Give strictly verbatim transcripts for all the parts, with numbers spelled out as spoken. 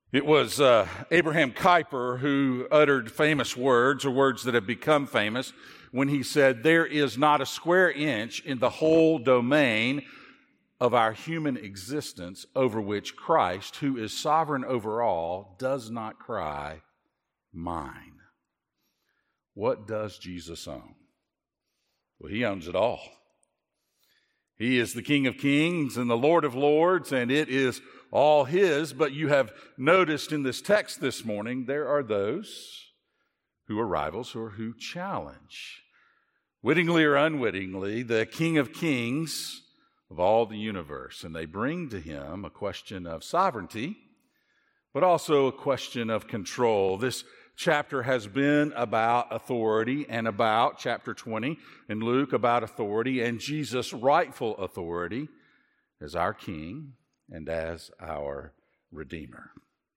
It was uh, Abraham Kuyper who uttered famous words, or words that have become famous, when he said, "There is not a square inch in the whole domain of our human existence over which Christ, who is sovereign over all, does not cry, 'Mine.'" What does Jesus own? Well, he owns it all. He is the King of Kings and the Lord of Lords, and it is all his. But you have noticed in this text this morning, there are those who are rivals or who challenge, wittingly or unwittingly, the King of Kings of all the universe. And they bring to him a question of sovereignty, but also a question of control. This chapter has been about authority, and about, chapter twenty in Luke, about authority and Jesus' rightful authority as our King and as our Redeemer.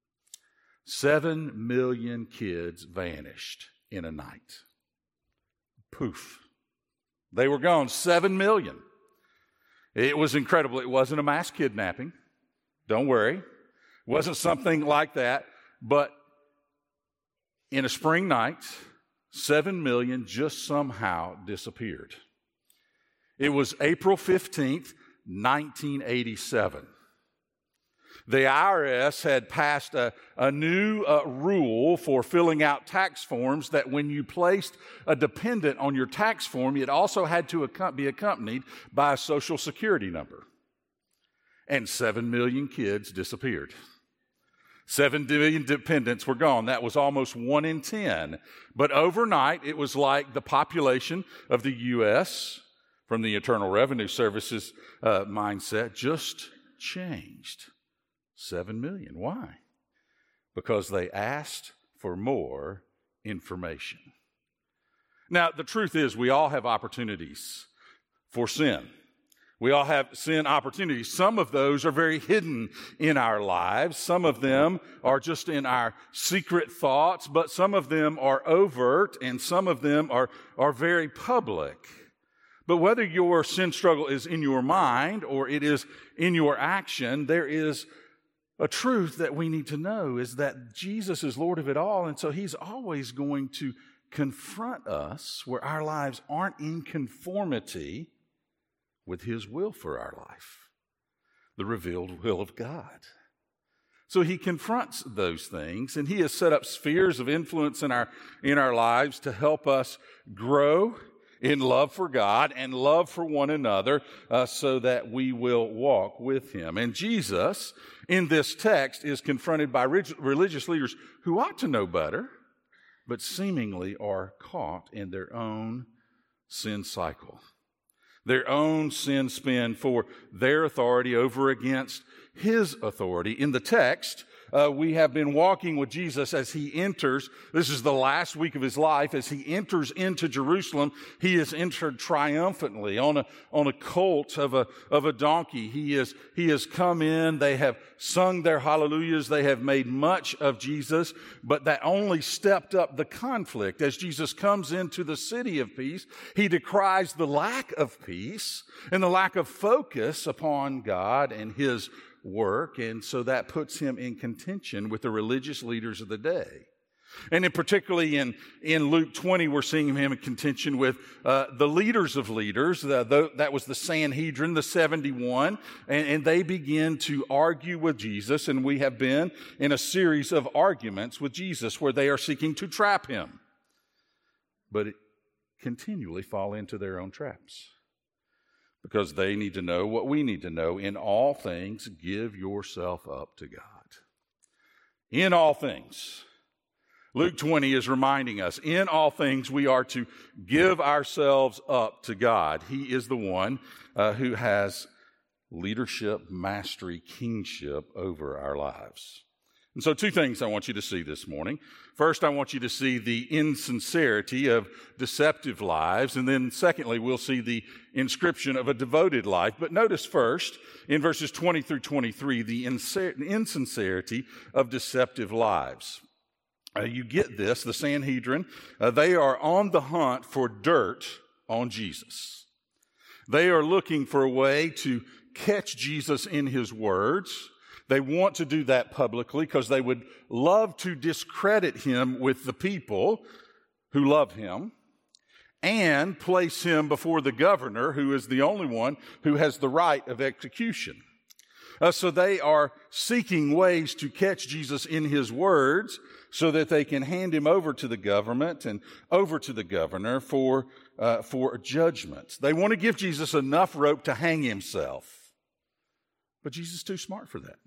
Seven million kids vanished in a night. Poof. They were gone. Seven million. It was incredible. It wasn't a mass kidnapping. Don't worry. It wasn't something like that. But in a spring night, seven million just somehow disappeared. It was April fifteenth, nineteen eighty-seven. The I R S had passed a, a new uh, rule for filling out tax forms, that when you placed a dependent on your tax form, it also had to ac- be accompanied by a Social Security number. And seven million kids disappeared. Seven million dependents were gone. That was almost one in ten. But overnight, it was like the population of the U S, from the Internal Revenue Service's uh, mindset, just changed. Seven million. Why? Because they asked for more information. Now, the truth is, we all have opportunities for sin. We all have sin opportunities. Some of those are very hidden in our lives. Some of them are just in our secret thoughts, but some of them are overt, and some of them are, are very public. But whether your sin struggle is in your mind or it is in your action, there is a truth that we need to know, is that Jesus is Lord of it all, and so he's always going to confront us where our lives aren't in conformity with his will for our life, the revealed will of God. So he confronts those things, and he has set up spheres of influence in our, in our lives to help us grow in love for God and love for one another, uh, so that we will walk with him. And Jesus, in this text, is confronted by rig- religious leaders who ought to know better, but seemingly are caught in their own sin cycle, their own sin spin for their authority over against his authority. In the text, uh, we have been walking with Jesus as he enters. This is the last week of his life. As he enters into Jerusalem, he has entered triumphantly on a, on a colt of a, of a donkey. He is, he has come in. They have sung their hallelujahs. They have made much of Jesus, but that only stepped up the conflict. As Jesus comes into the city of peace, he decries the lack of peace and the lack of focus upon God and his work, and so that puts him in contention with the religious leaders of the day. And in particularly in, in Luke twenty, we're seeing him in contention with uh, the leaders of leaders. The, the, that was the Sanhedrin, the seventy-one, and, and they begin to argue with Jesus, and we have been in a series of arguments with Jesus where they are seeking to trap him, but it continually fall into their own traps. Because they need to know what we need to know. In all things, give yourself up to God. In all things. Luke twenty is reminding us, in all things we are to give ourselves up to God. He is the one uh, who has leadership, mastery, kingship over our lives. And so two things I want you to see this morning. First, I want you to see the insincerity of deceptive lives. And then secondly, we'll see the inscription of a devoted life. But notice first, in verses twenty through twenty-three, the insincerity of deceptive lives. Uh, you get this, the Sanhedrin, uh, they are on the hunt for dirt on Jesus. They are looking for a way to catch Jesus in his words. They want to do that publicly because they would love to discredit him with the people who love him and place him before the governor, who is the only one who has the right of execution. Uh, so they are seeking ways to catch Jesus in his words so that they can hand him over to the government and over to the governor for, uh, for judgment. They want to give Jesus enough rope to hang himself. But Jesus is too smart for that.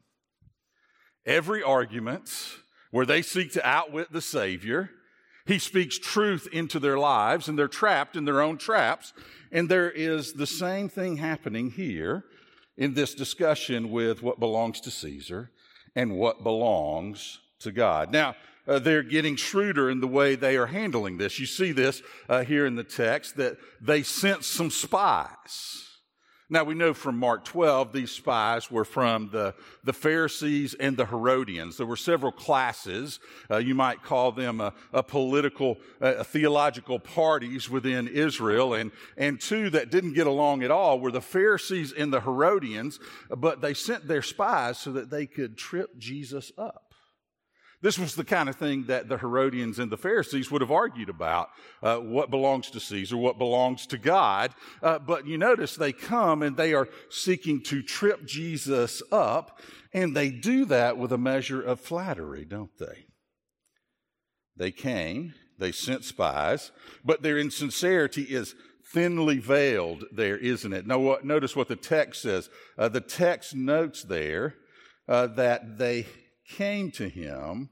Every argument where they seek to outwit the Savior, he speaks truth into their lives, and they're trapped in their own traps. And there is the same thing happening here in this discussion with what belongs to Caesar and what belongs to God. Now, uh, they're getting shrewder in the way they are handling this. You see this uh, here in the text, that they sent some spies. Now, we know from Mark twelve, these spies were from the, the Pharisees and the Herodians. There were several classes. Uh, you might call them a, a political, uh, a theological parties within Israel. And, and two that didn't get along at all were the Pharisees and the Herodians, but they sent their spies so that they could trip Jesus up. This was the kind of thing that the Herodians and the Pharisees would have argued about, uh, what belongs to Caesar, what belongs to God. Uh, but you notice they come and they are seeking to trip Jesus up, and they do that with a measure of flattery, don't they? They came, they sent spies, but their insincerity is thinly veiled there, isn't it? Now, what, notice what the text says. Uh, the text notes there uh, that they came to him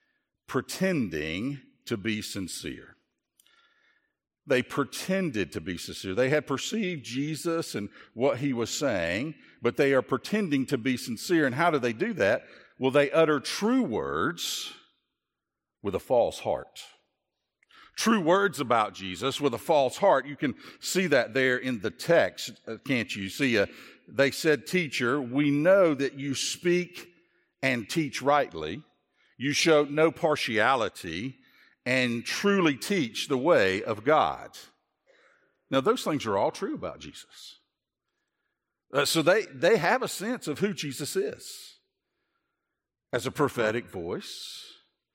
pretending to be sincere. They pretended to be sincere. They had perceived Jesus and what he was saying, but they are pretending to be sincere. And how do they do that? Well, they utter true words with a false heart. True words about Jesus with a false heart. You can see that there in the text, can't you? See, uh, they said, "Teacher, we know that you speak and teach rightly. You show no partiality and truly teach the way of God." Now, those things are all true about Jesus. Uh, so they, they have a sense of who Jesus is. As a prophetic voice,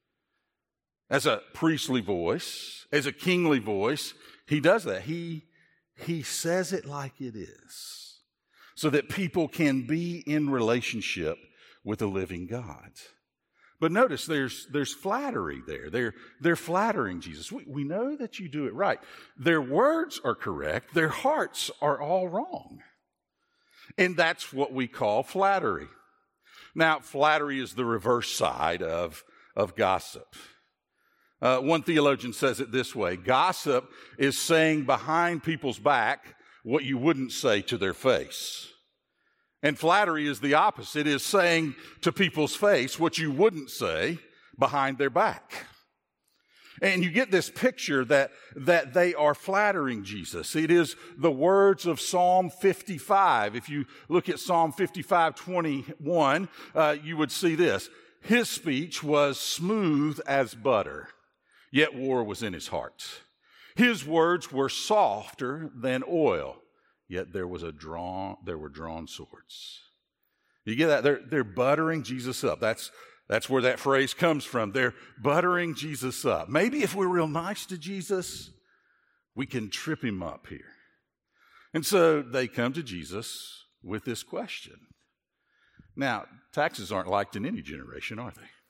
as a priestly voice, as a kingly voice, he does that. He, he says it like it is so that people can be in relationship with a living God. But notice there's there's flattery there. They're, they're flattering Jesus. We, we know that you do it right. Their words are correct. Their hearts are all wrong. And that's what we call flattery. Now, flattery is the reverse side of, of gossip. Uh, one theologian says it this way: gossip is saying behind people's back what you wouldn't say to their face. And flattery is the opposite. It is saying to people's face what you wouldn't say behind their back. And you get this picture that, that they are flattering Jesus. It is the words of Psalm fifty-five. If you look at Psalm fifty-five twenty-one, uh, you would see this. His speech was smooth as butter, yet war was in his heart. His words were softer than oil, yet there was a drawn, there were drawn swords. You get that? They're, they're buttering Jesus up. That's, that's where that phrase comes from. They're buttering Jesus up. Maybe if we're real nice to Jesus, we can trip him up here. And so they come to Jesus with this question. Now, taxes aren't liked in any generation, are they?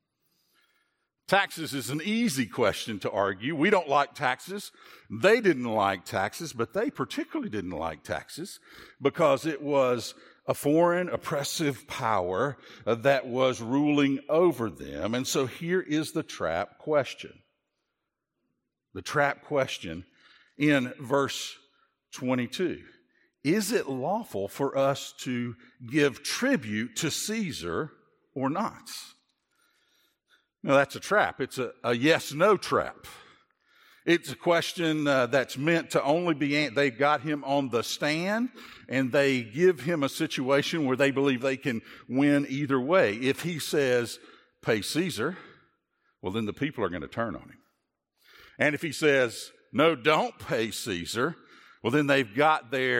Taxes is an easy question to argue. We don't like taxes. They didn't like taxes, but they particularly didn't like taxes because it was a foreign oppressive power uh, that was ruling over them. And so here is the trap question. The trap question in verse twenty-two. Is it lawful for us to give tribute to Caesar or not? Now, that's a trap. It's a, a yes-no trap. It's a question uh, that's meant to only be, they've got him on the stand, and they give him a situation where they believe they can win either way. If he says, pay Caesar, well, then the people are going to turn on him. And if he says, no, don't pay Caesar, well, then they've got their,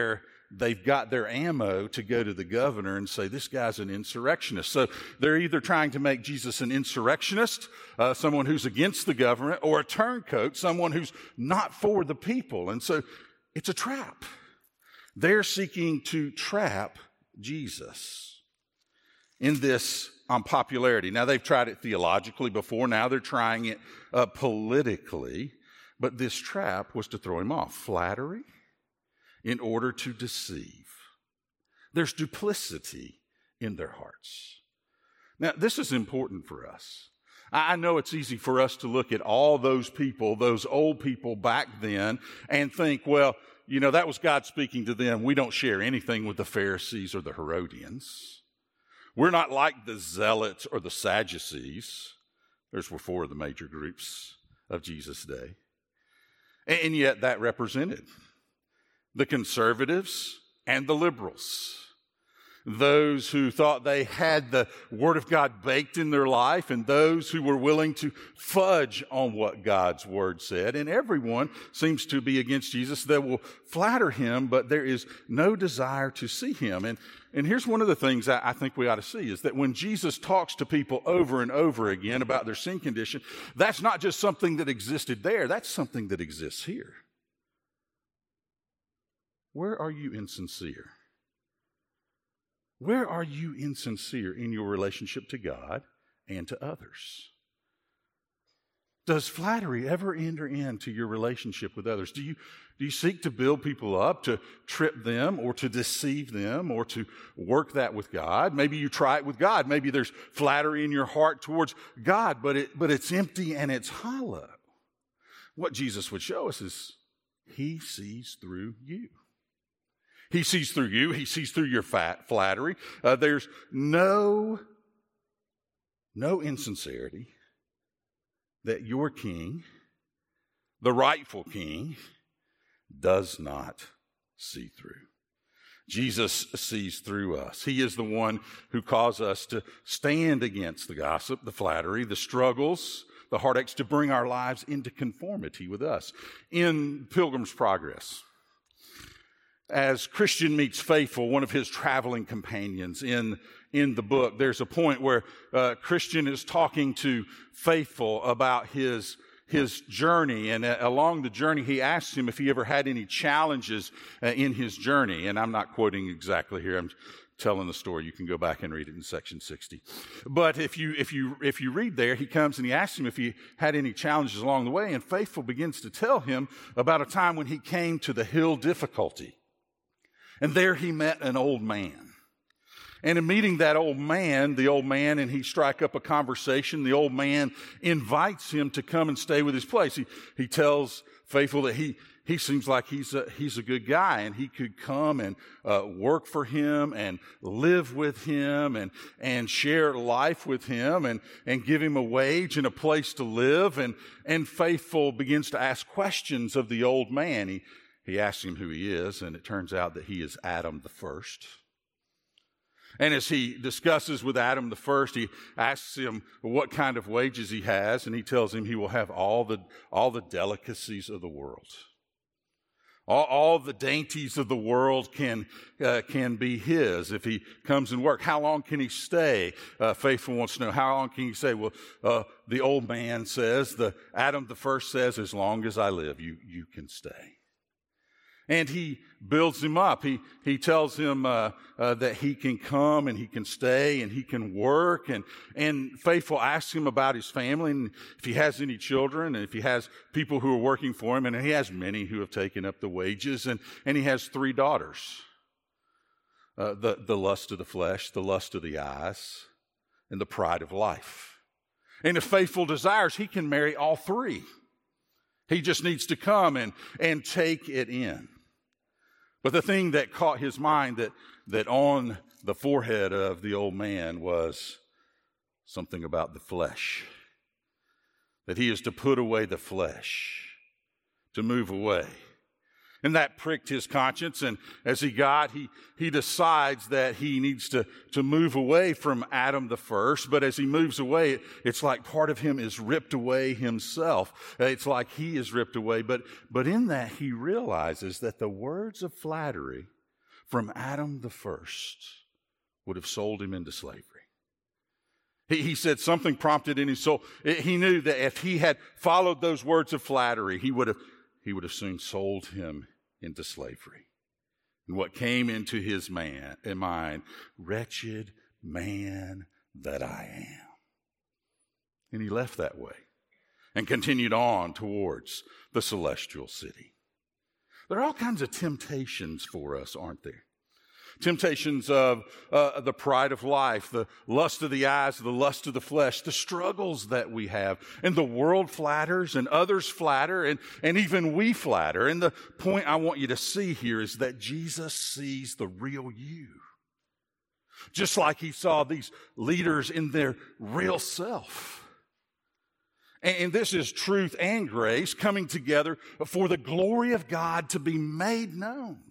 they've got their ammo to go to the governor and say, this guy's an insurrectionist. So they're either trying to make Jesus an insurrectionist, uh, someone who's against the government, or a turncoat, someone who's not for the people. And so it's a trap. They're seeking to trap Jesus in this unpopularity. Now, they've tried it theologically before. Now they're trying it uh, politically. But this trap was to throw him off. Flattery in order to deceive. There's duplicity in their hearts. Now, this is important for us. I know it's easy for us to look at all those people, those old people back then, and think, well, you know, that was God speaking to them. We don't share anything with the Pharisees or the Herodians. We're not like the Zealots or the Sadducees. Those were four of the major groups of Jesus' day. And yet that represented the conservatives and the liberals. Those who thought they had the Word of God baked in their life, and those who were willing to fudge on what God's Word said. And everyone seems to be against Jesus. They will flatter him, but there is no desire to see him. And, and here's one of the things I, I think we ought to see is that when Jesus talks to people over and over again about their sin condition, that's not just something that existed there. That's something that exists here. Where are you insincere? Where are you insincere in your relationship to God and to others? Does flattery ever enter into your relationship with others? Do you, do you seek to build people up, to trip them, or to deceive them, or to work that with God? Maybe you try it with God. Maybe there's flattery in your heart towards God, but it, but it's empty and it's hollow. What Jesus would show us is he sees through you. He sees through you. He sees through your fat flattery. Uh, there's no, no insincerity that your king, the rightful king, does not see through. Jesus sees through us. He is the one who calls us to stand against the gossip, the flattery, the struggles, the heartaches, to bring our lives into conformity with us. In Pilgrim's Progress, as Christian meets Faithful, one of his traveling companions in, in the book, there's a point where uh, Christian is talking to Faithful about his, his journey. And uh, along the journey, he asks him if he ever had any challenges uh, in his journey. And I'm not quoting exactly here. I'm telling the story. You can go back and read it in section sixty. But if you, if you, if you read there, he comes and he asks him if he had any challenges along the way. And Faithful begins to tell him about a time when he came to the hill difficulty. And there he met an old man. And in meeting that old man, the old man and he strike up a conversation. The old man invites him to come and stay with his place. He, he tells Faithful that he, he seems like he's a, he's a good guy and he could come and uh, work for him and live with him and, and share life with him and, and give him a wage and a place to live. And, and Faithful begins to ask questions of the old man. He He asks him who he is, and it turns out that he is Adam the first. And as he discusses with Adam the first, he asks him what kind of wages he has, and he tells him he will have all the, all the delicacies of the world. All, all the dainties of the world can, uh, can be his if he comes and works. How long can he stay? Uh, Faithful wants to know, how long can he stay? Well, uh, the old man says, the Adam the first says, as long as I live, you, you can stay. And he builds him up. He, he tells him uh, uh, that he can come and he can stay and he can work. And, and Faithful asks him about his family and if he has any children and if he has people who are working for him. And he has many who have taken up the wages. And, and he has three daughters. Uh, the, the lust of the flesh, the lust of the eyes, and the pride of life. And if Faithful desires, he can marry all three. He just needs to come and, and take it in. But the thing that caught his mind, that, that on the forehead of the old man, was something about the flesh. That he is to put away the flesh, to move away. And that pricked his conscience, and as he got, he, he decides that he needs to, to move away from Adam the first, but as he moves away, it, it's like part of him is ripped away himself. It's like he is ripped away, but, but in that he realizes that the words of flattery from Adam the first would have sold him into slavery. He, he said something prompted in his soul. He knew that if he had followed those words of flattery, he would have, he would have soon sold him into slavery. And what came into his man, in mind, wretched man that I am. And he left that way and continued on towards the celestial city. There are all kinds of temptations for us, aren't there? Temptations of uh, the pride of life, the lust of the eyes, the lust of the flesh, the struggles that we have. And the world flatters and others flatter and, and even we flatter. And the point I want you to see here is that Jesus sees the real you. Just like he saw these leaders in their real self. And this is truth and grace coming together for the glory of God to be made known.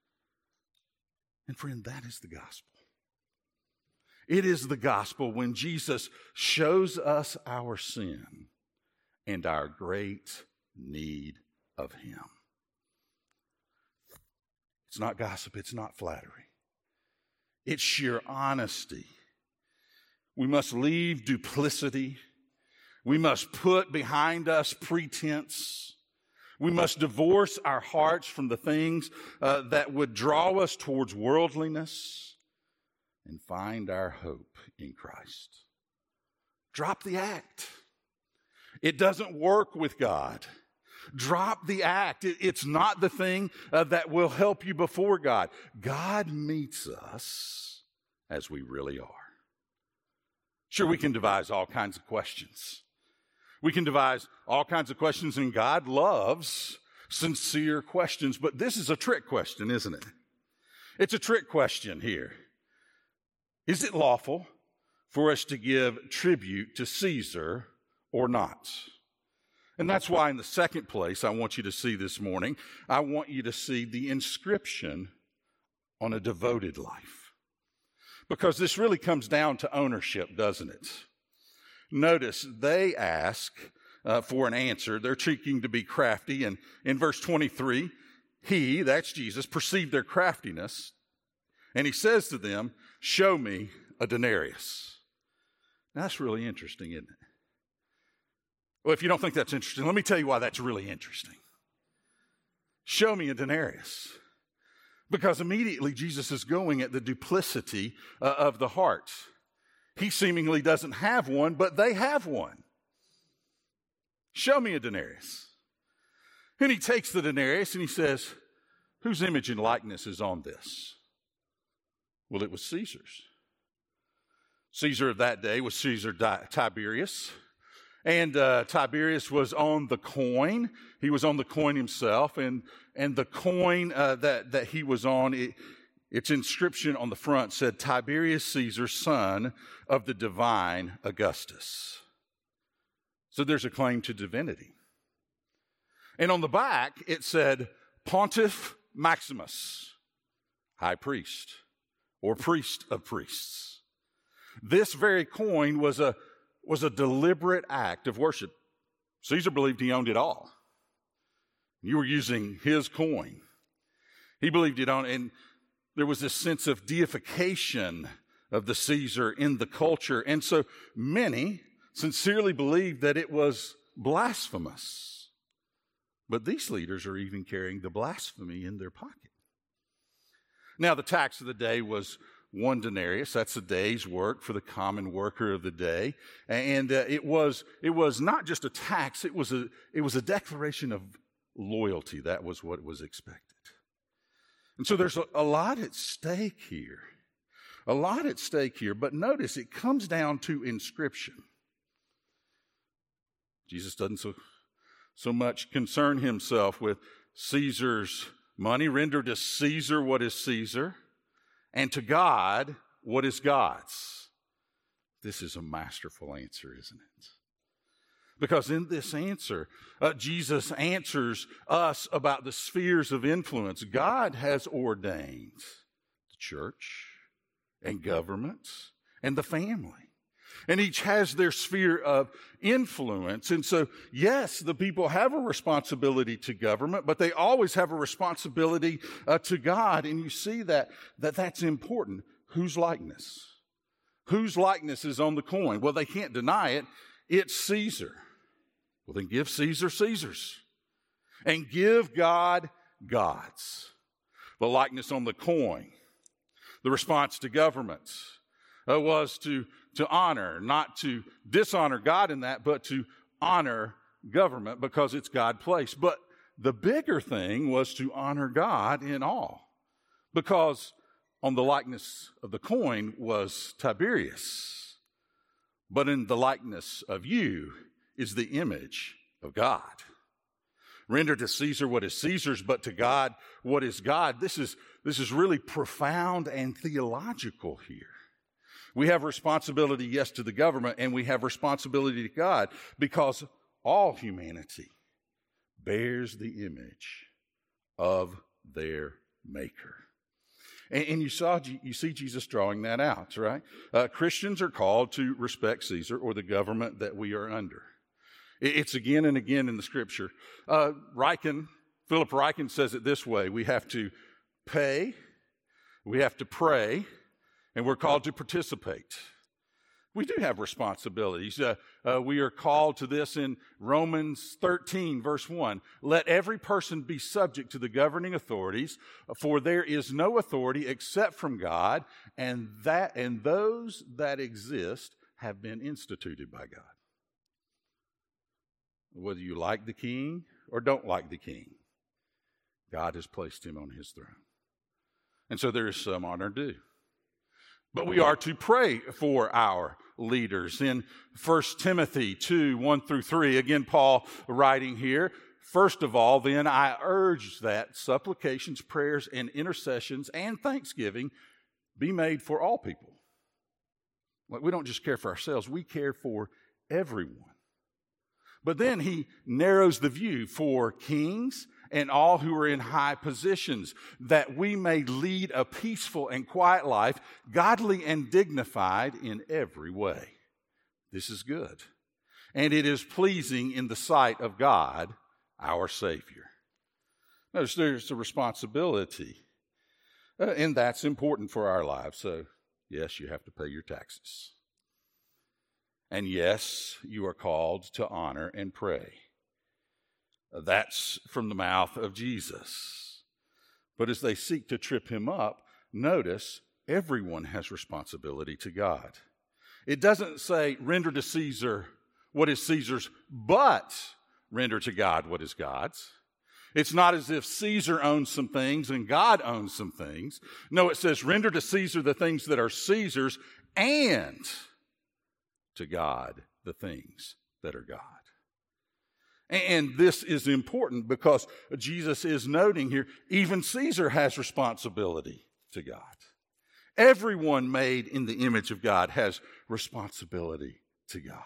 And friend, that is the gospel. It is the gospel when Jesus shows us our sin and our great need of him. It's not gossip, it's not flattery. It's sheer honesty. We must leave duplicity. We must put behind us pretense. We must divorce our hearts from the things uh, that would draw us towards worldliness and find our hope in Christ. Drop the act. It doesn't work with God. Drop the act. It, it's not the thing uh, that will help you before God. God meets us as we really are. Sure, we can devise all kinds of questions. We can devise all kinds of questions, and God loves sincere questions. But this is a trick question, isn't it? It's a trick question here. Is it lawful for us to give tribute to Caesar or not? And that's why in the second place I want you to see this morning, I want you to see the inscription on a devoted life. Because this really comes down to ownership, doesn't it? Notice they ask uh, for an answer. They're seeking to be crafty. And in verse twenty-three, he, that's Jesus, perceived their craftiness. And he says to them, show me a denarius. Now, that's really interesting, isn't it? Well, if you don't think that's interesting, let me tell you why that's really interesting. Show me a denarius. Because immediately Jesus is going at the duplicity uh, of the heart. He seemingly doesn't have one, but they have one. Show me a denarius. And he takes the denarius and he says, whose image and likeness is on this? Well, it was Caesar's. Caesar of that day was Caesar Tiberius. And uh, Tiberius was on the coin. He was on the coin himself. And, and the coin uh, that, that he was on, it, its inscription on the front said, Tiberius Caesar, son of the divine Augustus. So there's a claim to divinity. And on the back, it said, Pontiff Maximus, high priest, or priest of priests. This very coin was a, was a deliberate act of worship. Caesar believed he owned it all. You were using his coin. He believed it owned, and there was this sense of deification of the Caesar in the culture. And so many sincerely believed that it was blasphemous. But these leaders are even carrying the blasphemy in their pocket. Now, the tax of the day was one denarius. That's a day's work for the common worker of the day. And uh, it was it was not just a tax, it was a it was a declaration of loyalty. That was what was expected. And so there's a, a lot at stake here. A lot at stake here. But notice it comes down to inscription. Jesus doesn't so, so much concern himself with Caesar's money. Render to Caesar what is Caesar, and to God what is God's. This is a masterful answer, isn't it? Because in this answer, uh, Jesus answers us about the spheres of influence. God has ordained the church and governments and the family. And each has their sphere of influence. And so, yes, the people have a responsibility to government, but they always have a responsibility uh, to God. And you see that, that that's important. Whose likeness? Whose likeness is on the coin? Well, they can't deny it. It's Caesar. Well, then give Caesar Caesar's. And give God God's. The likeness on the coin. The response to governments uh, was to, to honor, not to dishonor God in that, but to honor government because it's God placed. But the bigger thing was to honor God in all, because on the likeness of the coin was Tiberius, but in the likeness of you is the image of God. Render to Caesar what is Caesar's, but to God what is God. This is, this is really profound and theological here. We have responsibility, yes, to the government, and we have responsibility to God because all humanity bears the image of their Maker. And, and you saw, you see Jesus drawing that out, right? Uh, Christians are called to respect Caesar or the government that we are under. It's again and again in the Scripture. Uh, Ryken, Philip Ryken says it this way: we have to pay, we have to pray, and we're called to participate. We do have responsibilities. Uh, uh, we are called to this in Romans thirteen, verse one. Let every person be subject to the governing authorities, for there is no authority except from God, and that and those that exist have been instituted by God. Whether you like the king or don't like the king, God has placed him on his throne. And so there is some honor due. But we are to pray for our leaders. In First Timothy two, one through three, again, Paul writing here, first of all, then I urge that supplications, prayers, and intercessions and thanksgiving be made for all people. Like, we don't just care for ourselves, we care for everyone. But then he narrows the view for kings and all who are in high positions, that we may lead a peaceful and quiet life, godly and dignified in every way. This is good. And it is pleasing in the sight of God, our Savior. Notice there's a responsibility, uh, and that's important for our lives. So, yes, you have to pay your taxes. And yes, you are called to honor and pray. That's from the mouth of Jesus. But as they seek to trip him up, notice everyone has responsibility to God. It doesn't say render to Caesar what is Caesar's, but render to God what is God's. It's not as if Caesar owns some things and God owns some things. No, it says render to Caesar the things that are Caesar's, and to God the things that are God. And this is important because Jesus is noting here, even Caesar has responsibility to God. Everyone made in the image of God has responsibility to God.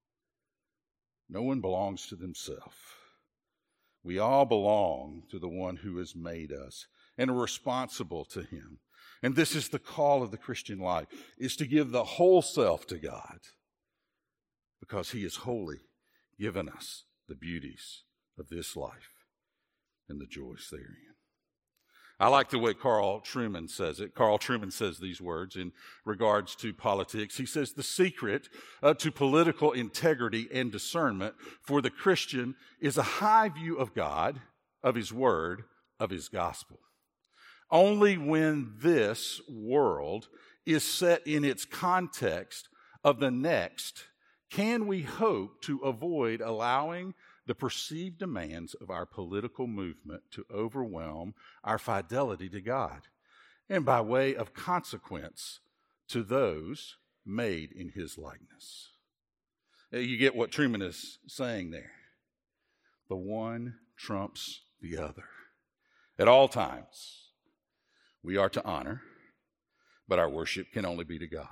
No one belongs to themselves. We all belong to the one who has made us and are responsible to him. And this is the call of the Christian life, is to give the whole self to God, because he has wholly given us the beauties of this life and the joys therein. I like the way Carl Trueman says it. Carl Trueman says these words in regards to politics. He says, the secret uh, to political integrity and discernment for the Christian is a high view of God, of his word, of his gospel. Only when this world is set in its context of the next can we hope to avoid allowing the perceived demands of our political movement to overwhelm our fidelity to God, and by way of consequence to those made in his likeness. You get what Trueman is saying there. The one trumps the other. At all times, we are to honor, but our worship can only be to God.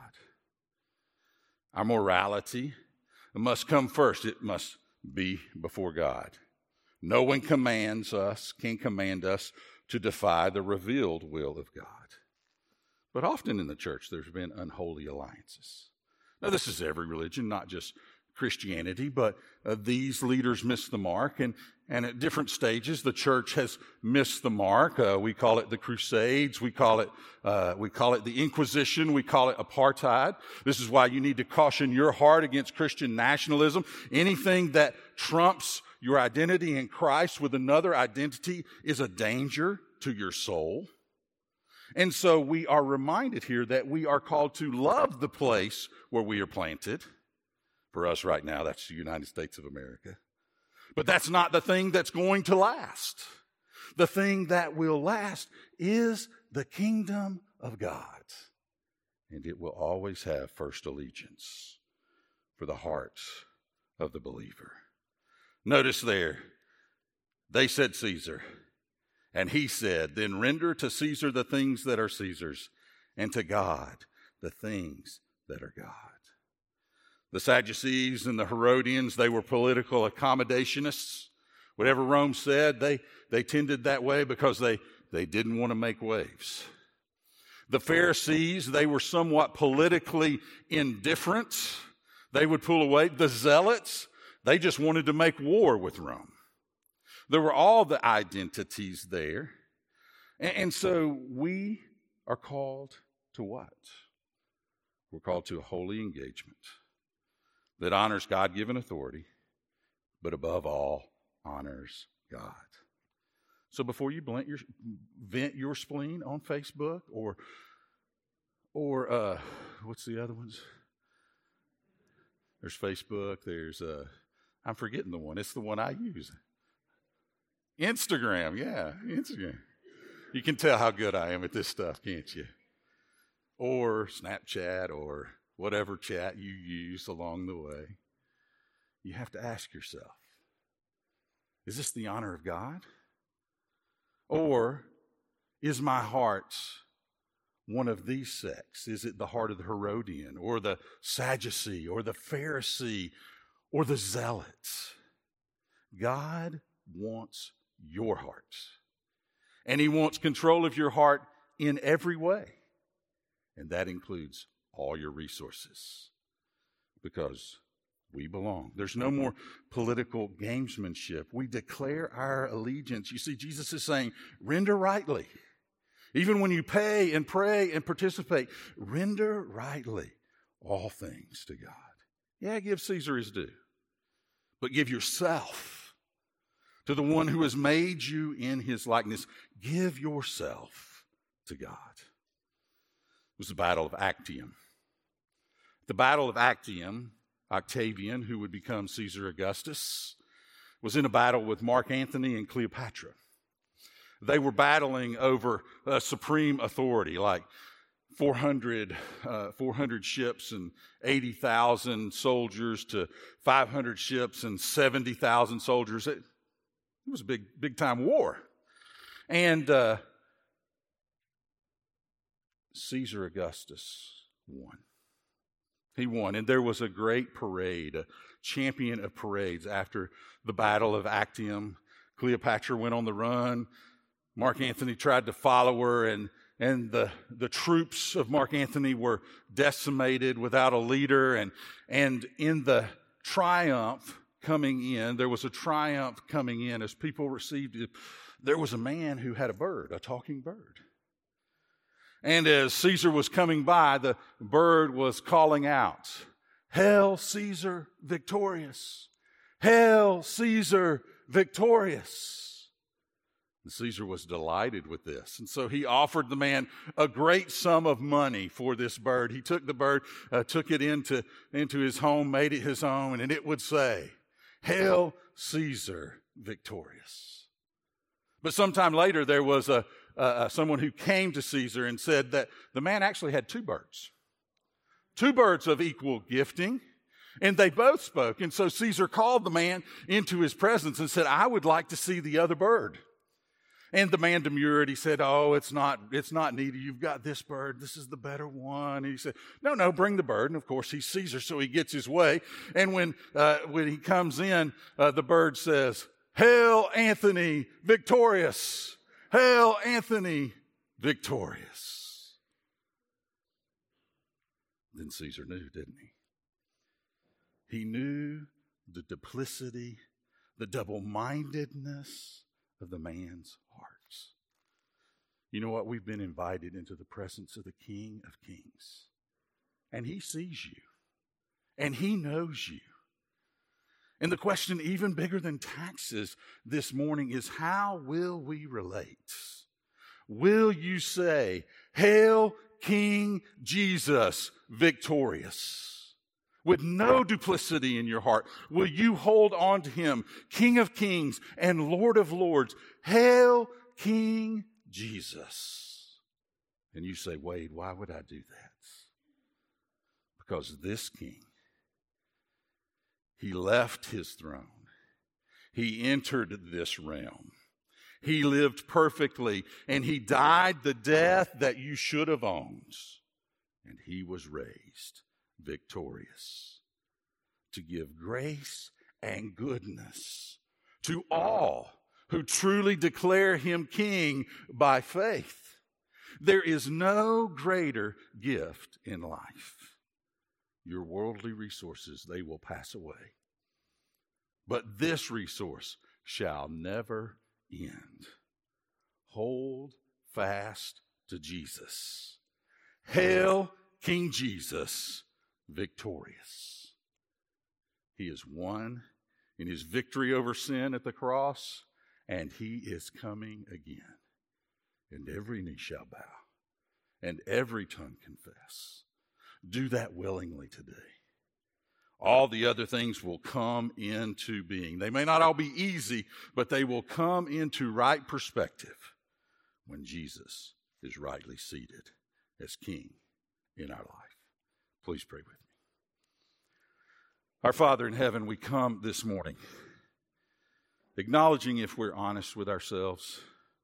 Our morality must come first. It must be before God. No one commands us, can command us to defy the revealed will of God. But often in the church, there's been unholy alliances. Now, this is every religion, not just Christianity, but uh, these leaders missed the mark, and, and at different stages, the church has missed the mark. Uh, we call it the Crusades. We call it uh, we call it the Inquisition. We call it apartheid. This is why you need to caution your heart against Christian nationalism. Anything that trumps your identity in Christ with another identity is a danger to your soul. And so we are reminded here that we are called to love the place where we are planted. For us right now, that's the United States of America. But that's not the thing that's going to last. The thing that will last is the kingdom of God. And it will always have first allegiance for the heart of the believer. Notice there, they said Caesar. And he said, then render to Caesar the things that are Caesar's, and to God the things that are God. The Sadducees and the Herodians, they were political accommodationists. Whatever Rome said, they, they tended that way because they, they didn't want to make waves. The Pharisees, they were somewhat politically indifferent. They would pull away. The Zealots, they just wanted to make war with Rome. There were all the identities there. And, and so we are called to what? We're called to a holy engagement that honors God-given authority, but above all, honors God. So before you vent your, vent your spleen on Facebook or, or uh, what's the other ones? There's Facebook, there's, uh, I'm forgetting the one. It's the one I use. Instagram, yeah, Instagram. You can tell how good I am at this stuff, can't you? Or Snapchat or whatever chat you use along the way. You have to ask yourself, is this the honor of God? Or is my heart one of these sects? Is it the heart of the Herodian or the Sadducee or the Pharisee or the Zealots? God wants your heart. And he wants control of your heart in every way. And that includes all your resources. Because we belong. There's no more political gamesmanship. We declare our allegiance. You see, Jesus is saying, render rightly. Even when you pay and pray and participate, render rightly all things to God. Yeah, give Caesar his due. But give yourself to the one who has made you in his likeness. Give yourself to God. It was the Battle of Actium. The Battle of Actium, Octavian, who would become Caesar Augustus, was in a battle with Mark Antony and Cleopatra. They were battling over uh, supreme authority, like four hundred, uh, four hundred ships and eighty thousand soldiers to five hundred ships and seventy thousand soldiers. It, it was a big, big time war. And uh, Caesar Augustus won. He won, and there was a great parade, a champion of parades after the Battle of Actium. Cleopatra went on the run. Mark Antony tried to follow her, and, and the, the troops of Mark Antony were decimated without a leader. And, and in the triumph coming in, there was a triumph coming in as people received it. There was a man who had a bird, a talking bird. And as Caesar was coming by, the bird was calling out, "Hail Caesar victorious! Hail Caesar victorious!" And Caesar was delighted with this. And so he offered the man a great sum of money for this bird. He took the bird, uh, took it into, into his home, made it his own, and it would say, "Hail Caesar victorious." But sometime later, there was a Uh, someone who came to Caesar and said that the man actually had two birds, two birds of equal gifting, and they both spoke. And so Caesar called the man into his presence and said, "I would like to see the other bird." And the man demurred. He said, "Oh, it's not, it's not needed. You've got this bird. This is the better one." And he said, "No, no, bring the bird." And of course, he's Caesar, so he gets his way. And when uh, when he comes in, uh, the bird says, "Hail Antony victorious! Hail Antony victorious!" Then Caesar knew, didn't he? He knew the duplicity, the double-mindedness of the man's hearts. You know what? We've been invited into the presence of the King of Kings. And he sees you. And he knows you. And the question, even bigger than taxes this morning, is how will we relate? Will you say, "Hail, King Jesus, victorious"? With no duplicity in your heart, will you hold on to him, King of Kings and Lord of Lords? Hail, King Jesus. And you say, "Wade, why would I do that?" Because this King, he left his throne. He entered this realm. He lived perfectly, and he died the death that you should have owned. And he was raised victorious to give grace and goodness to all who truly declare him king by faith. There is no greater gift in life. Your worldly resources, they will pass away. But this resource shall never end. Hold fast to Jesus. Hail, King Jesus, victorious. He has won in his victory over sin at the cross, and he is coming again. And every knee shall bow, and every tongue confess. Do that willingly today. All the other things will come into being. They may not all be easy, but they will come into right perspective when Jesus is rightly seated as King in our life. Please pray with me. Our Father in heaven, we come this morning acknowledging, if we're honest with ourselves,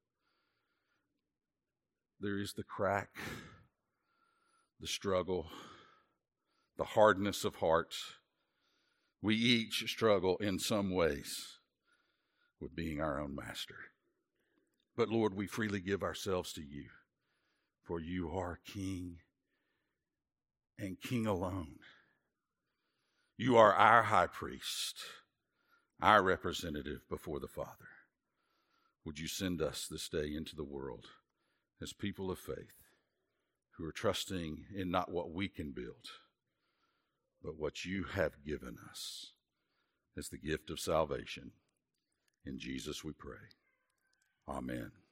there is the crack, the struggle, the hardness of heart. We each struggle in some ways with being our own master. But Lord, we freely give ourselves to you, for you are King and King alone. You are our high priest, our representative before the Father. Would you send us this day into the world as people of faith who are trusting in not what we can build, but what you have given us as the gift of salvation. In Jesus we pray. Amen.